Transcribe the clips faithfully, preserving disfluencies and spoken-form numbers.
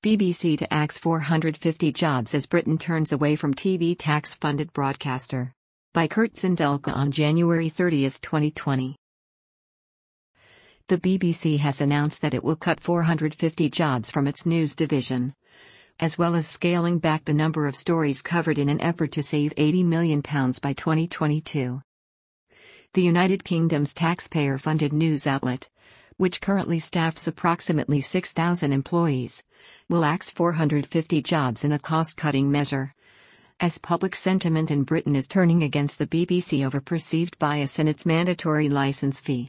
B B C to axe four hundred fifty jobs as Britain turns away from T V tax-funded broadcaster. By Kurt Sindelka on January thirtieth, twenty twenty. The B B C has announced that it will cut four hundred fifty jobs from its news division, as well as scaling back the number of stories covered in an effort to save eighty million pounds by twenty twenty-two. The United Kingdom's taxpayer-funded news outlet, which currently staffs approximately six thousand employees, will axe four hundred fifty jobs in a cost-cutting measure, as public sentiment in Britain is turning against the B B C over perceived bias in its mandatory licence fee.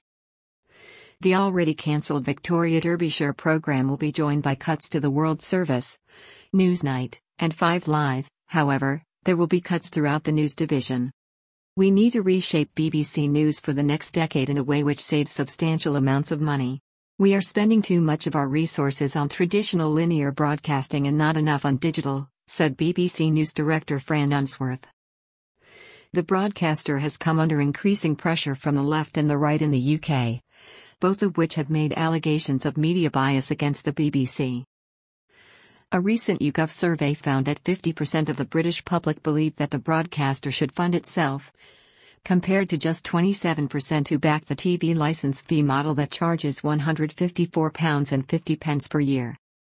The already cancelled Victoria Derbyshire programme will be joined by cuts to the World Service, Newsnight, and Five Live. However, there will be cuts throughout the news division. We need to reshape B B C News for the next decade in a way which saves substantial amounts of money. We are spending too much of our resources on traditional linear broadcasting and not enough on digital, said B B C News director Fran Unsworth. The broadcaster has come under increasing pressure from the left and the right in the U K, both of which have made allegations of media bias against the B B C. A recent YouGov survey found that fifty percent of the British public believe that the broadcaster should fund itself, compared to just twenty-seven percent who back the T V licence fee model that charges one hundred fifty-four pounds fifty per year.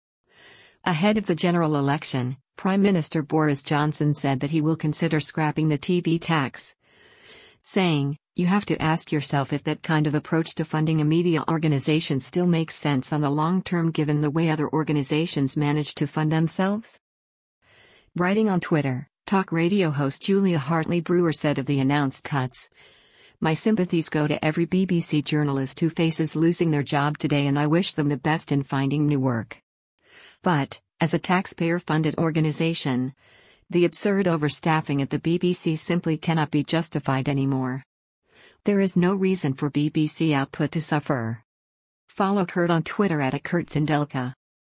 Ahead of the general election, Prime Minister Boris Johnson said that he will consider scrapping the T V tax, saying, "You have to ask yourself if that kind of approach to funding a media organisation still makes sense on the long term given the way other organisations manage to fund themselves." Writing on Twitter, talk radio host Julia Hartley-Brewer said of the announced cuts, "My sympathies go to every B B C journalist who faces losing their job today, and I wish them the best in finding new work. But, as a taxpayer-funded organisation, the absurd overstaffing at the B B C simply cannot be justified anymore. There is no reason for B B C output to suffer." Follow Kurt on Twitter at Kurt Sindelka.